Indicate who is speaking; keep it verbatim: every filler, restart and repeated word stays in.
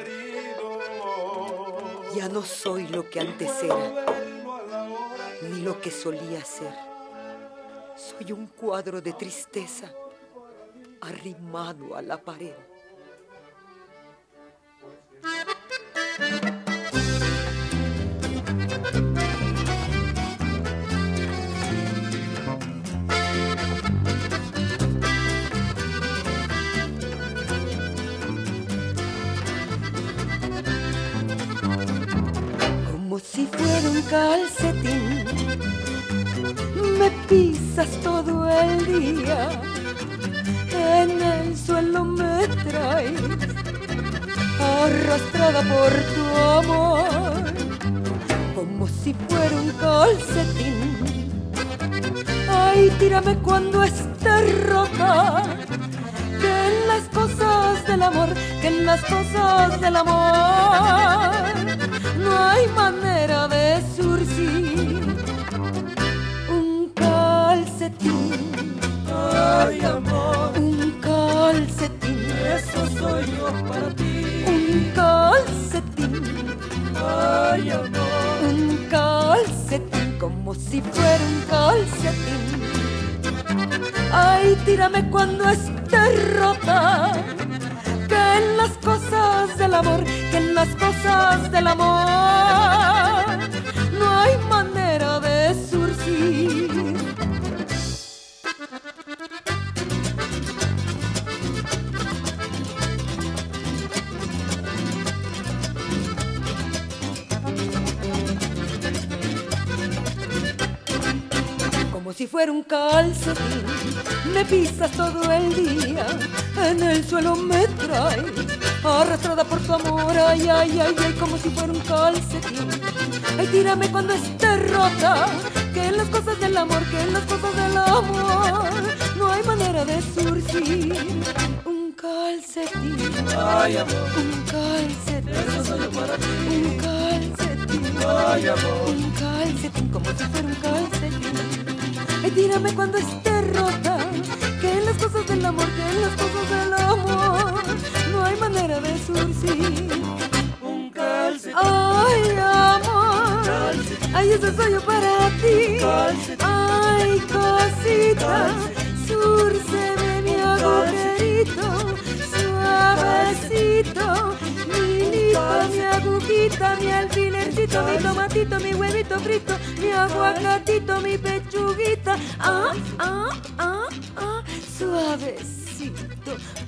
Speaker 1: Ya no soy lo que antes era, ni lo que solía ser. Soy un cuadro de tristeza arrimado a la pared. Como si fuera un calcetín, me pisas todo el día, en el suelo me traes, arrastrada por tu amor. Como si fuera un calcetín, ay, tírame cuando esté rota, que en las cosas del amor, que en las cosas del amor no hay manera de surcir un calcetín.
Speaker 2: Ay, amor,
Speaker 1: un calcetín,
Speaker 2: eso soy yo para ti.
Speaker 1: Un calcetín,
Speaker 2: ay, amor,
Speaker 1: un calcetín, como si fuera un calcetín. Ay, tírame cuando esté rota, que en las cosas del amor, que en las cosas del amor no hay manera de surcir. Como si fuera un calcetín, me pisas todo el día, en el suelo me traes, arrastrada por tu amor, ay, ay, ay, ay, como si fuera un calcetín. Ay, tírame cuando esté rota, que en las cosas del amor, que en las cosas del amor no hay manera de surcir un calcetín.
Speaker 2: ay, amor,
Speaker 1: Un calcetín,
Speaker 2: eso soy yo para ti.
Speaker 1: un calcetín,
Speaker 2: Ay, amor,
Speaker 1: un calcetín, como si fuera un calcetín. Ay, tírame cuando esté rota, que en las cosas del amor, que en las cosas del amor no hay manera de surcir
Speaker 2: un calcetín.
Speaker 1: Ay, amor,
Speaker 2: Calcetín.
Speaker 1: ay, eso soy yo para ti.
Speaker 2: Calcetín.
Speaker 1: Ay, cosita,
Speaker 2: Calcetín.
Speaker 1: súrceme mi agujerito, suavecito, mi hilito, mi agujita, mi alfilercito, mi tomatito, mi huevito frito, mi aguacatito, mi pechuguita. Ah, ah, ah, ah, suavecito,